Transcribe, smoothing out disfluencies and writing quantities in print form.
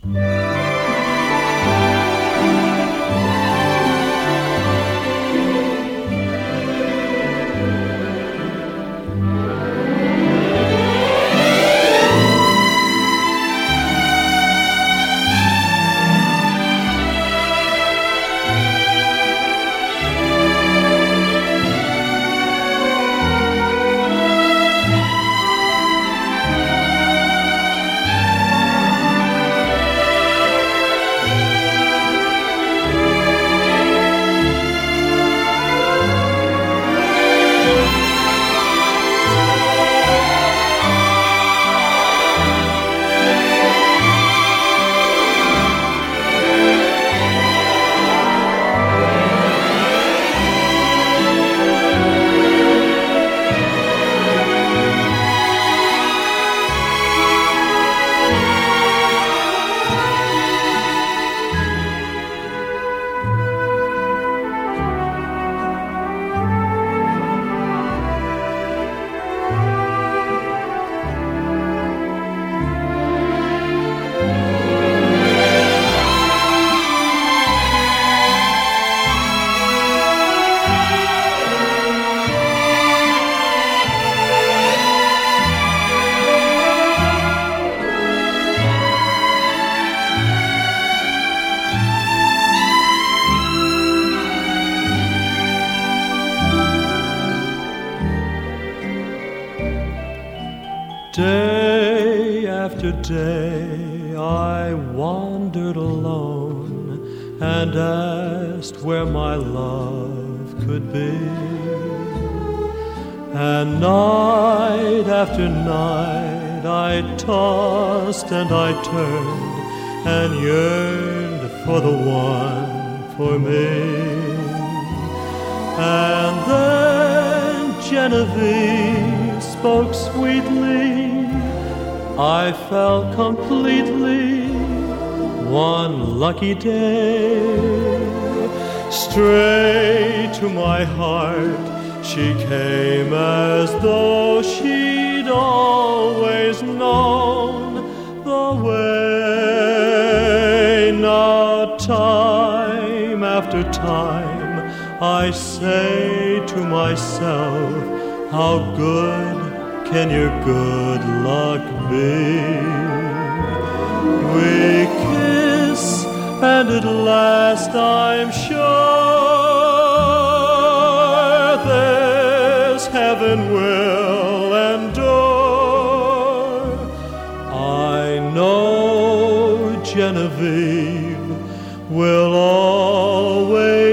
Day after day I wandered alone and asked where my love could be. And night after night I tossed and I turned and yearned for the one for me. And then Genevieve spoke sweetly. I fell completely one lucky day. Straight to my heart she came as though she'd always known the way. Now time after time I say to myself, how good can your good luck be? We kiss and at last I'm sure this heaven will endure. I know Genevieve will always